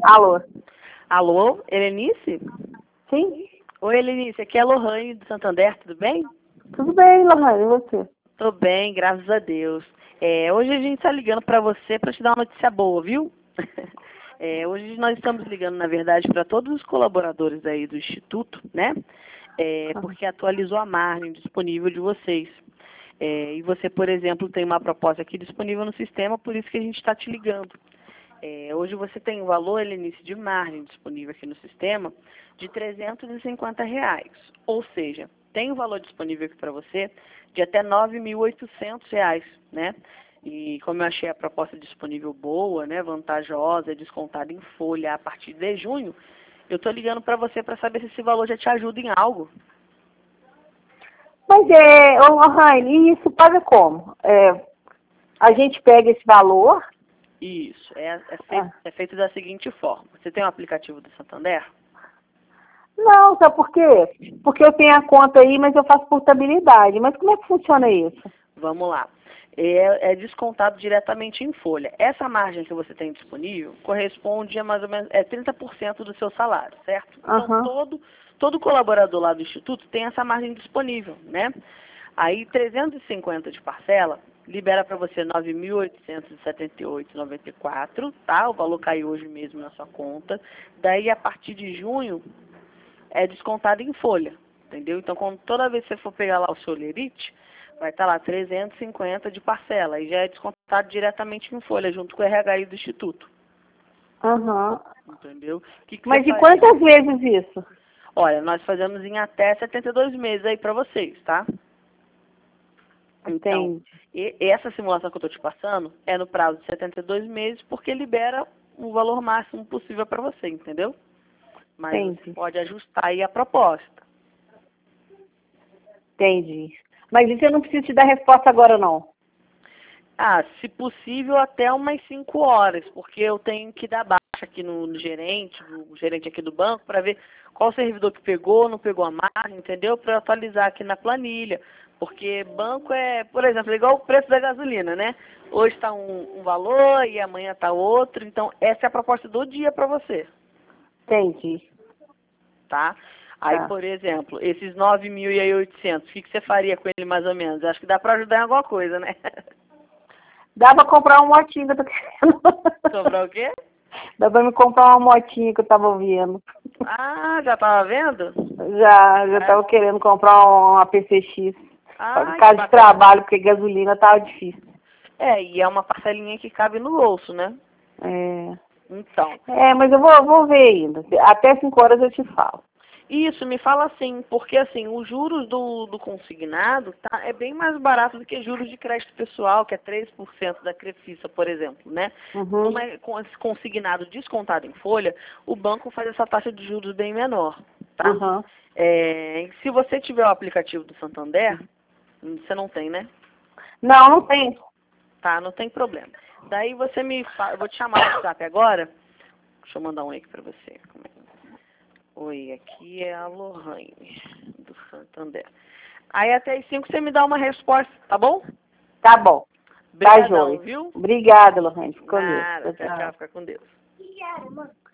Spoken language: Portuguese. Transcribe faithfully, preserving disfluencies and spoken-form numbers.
Alô? Alô, Helenice? Sim? Oi, Helenice, aqui é a Lohane do Santander, tudo bem? Tudo bem, Lohane, e você? Tô bem, graças a Deus. É, hoje a gente está ligando para você para te dar uma notícia boa, viu? É, hoje nós estamos ligando, na verdade, para todos os colaboradores aí do Instituto, né? É, porque atualizou a margem disponível de vocês. É, e você, por exemplo, tem uma proposta aqui disponível no sistema, por isso que a gente está te ligando. É, hoje você tem um valor, Helenice, de margem disponível aqui no sistema de trezentos e cinquenta reais. Ou seja, tem um valor disponível aqui para você de até nove mil e oitocentos reais, né? E como eu achei a proposta disponível boa, né, vantajosa, descontada em folha a partir de junho, eu estou ligando para você para saber se esse valor já te ajuda em algo. Mas é, ô, Lohane, e isso paga como? É, a gente pega esse valor? Isso, é, é, feito, é feito da seguinte forma. Você tem um aplicativo do Santander? Não, sabe por quê? Porque eu tenho a conta aí, mas eu faço portabilidade. Mas como é que funciona isso? Vamos lá. É, é descontado diretamente em folha. Essa margem que você tem disponível corresponde a mais ou menos é trinta por cento do seu salário, certo? Então, Aham. todo, todo colaborador lá do Instituto tem essa margem disponível, né? Aí, trezentos e cinquenta de parcela, libera para você nove mil oitocentos e setenta e oito reais e noventa e quatro centavos, tá? O valor caiu hoje mesmo na sua conta. Daí, a partir de junho, é descontado em folha, entendeu? Então, quando, toda vez que você for pegar lá o seu lerite, vai estar lá trezentos e cinquenta de parcela e já é descontado diretamente em folha, junto com o R H I do Instituto. Aham. Entendeu? Que que Mas você de faria? quantas vezes isso? Olha, nós fazemos em até setenta e dois meses aí para vocês, tá? Então, Entendi. e, essa simulação que eu estou te passando é no prazo de setenta e dois meses, porque libera o valor máximo possível para você, entendeu? Mas você Entendi. pode ajustar aí a proposta. Entendi. Mas isso eu não preciso te dar resposta agora, não. Ah, se possível, até umas cinco horas, porque eu tenho que dar baixa aqui no, no gerente, no gerente aqui do banco, para ver qual servidor que pegou, não pegou a margem, entendeu? Para eu atualizar aqui na planilha. Porque banco é, por exemplo, igual o preço da gasolina, né? Hoje está um, um valor e amanhã está outro. Então, essa é a proposta do dia para você, Entendi. tá? Aí, Tá. por exemplo, esses nove mil e oitocentos, o que, que você faria com ele mais ou menos? Acho que dá para ajudar em alguma coisa, né? Dá pra comprar uma motinha que eu tô querendo. Sobrou o quê? Dá pra me comprar uma motinha que eu tava ouvindo. Ah, já tava vendo? Já, já É. tava querendo comprar uma P C X. Por Ah, que causa de bacana. trabalho, porque gasolina tava difícil. É, e é uma parcelinha que cabe no bolso, né? É, Então, é mas eu vou, vou ver ainda. Até cinco horas eu te falo. isso, me fala assim, porque assim, os juros do, do consignado tá, é bem mais barato do que juros de crédito pessoal, que é três por cento da Crefisa, por exemplo, né? Uhum. Como é com esse consignado descontado em folha, o banco faz essa taxa de juros bem menor, tá? Uhum. É, se você tiver o aplicativo do Santander, você não tem, né? Não, não tem. Tá, não tem problema. Daí você me fala, eu vou te chamar no WhatsApp agora. Deixa eu mandar um aí pra você. Como é? Oi, aqui é a Lohane, do Santander. Aí até as cinco você me dá uma resposta, tá bom? Tá bom. Tá, Obrigadão, joia. viu? Obrigada, Lohane. Ficou com Deus. Nada, Tchau, tchau, tchau. tchau, fica com Deus.